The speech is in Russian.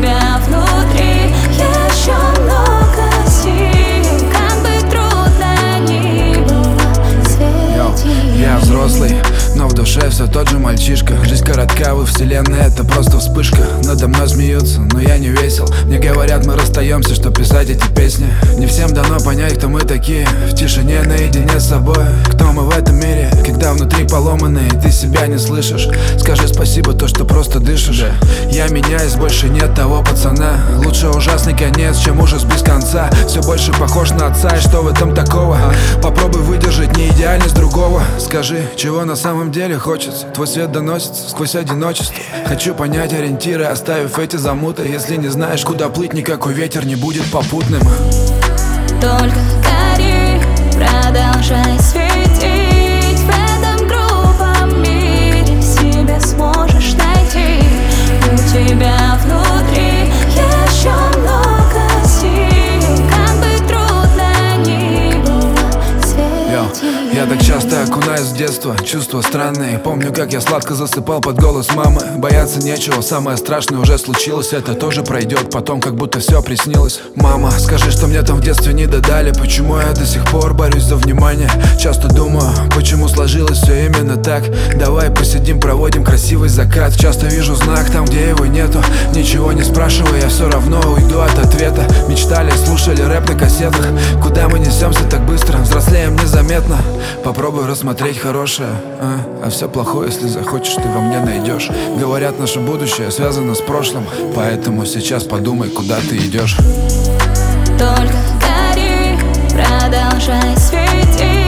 тебя внутри еще много сил. Как бы трудно ни было, свети. Я взрослый, но в душе все тот же мальчишка. Жизнь коротка, во вселенной это просто вспышка. Надо мной смеются, но я не весел. Мне говорят, мы расстаемся, чтоб писать эти песни. Не всем дано понять, кто мы такие. В тишине наедине с собой. Кто мы в этом мире, когда внутри поломанный, и ты себя не слышишь. Скажи спасибо, то, что просто дышишь. Я меняюсь, больше нет того пацана. Лучше ужасный конец, чем ужас без конца. Все больше похож на отца, и что в этом такого? Попробуй выдержать не идеальность другого. Скажи, чего на самом деле хочется. Твой свет доносится сквозь одиночество. Хочу понять ориентиры, оставив эти замуты. Если не знаешь, куда плыть, никакой ветер не будет попутным. Только гори, продолжай светить. В этом грубом мире себя сможешь найти. У тебя внутри еще много сил. Как бы трудно ни было, свети. Я так часто окунаюсь в детство, чувства странные. Помню, как я сладко засыпал под голос мамы. Бояться нечего, самое страшное уже случилось. Это тоже пройдет, потом как будто все приснилось. Мама, скажи, что мне там в детстве не додали. Почему я до сих пор борюсь за внимание? Часто думаю, почему сложилось все именно так. Давай посидим, проводим красивый закат. Часто вижу знак там, где его нету. Ничего не спрашивая, я все равно уйду от ответа. Мечтали, слушали рэп на кассетах. Куда мы несемся так быстро, взрослеем незаметно. Попробуй рассмотреть хорошее, а все плохое, если захочешь, ты во мне найдешь. Говорят, наше будущее связано с прошлым, поэтому сейчас подумай, куда ты идешь. Только гори, продолжай светить.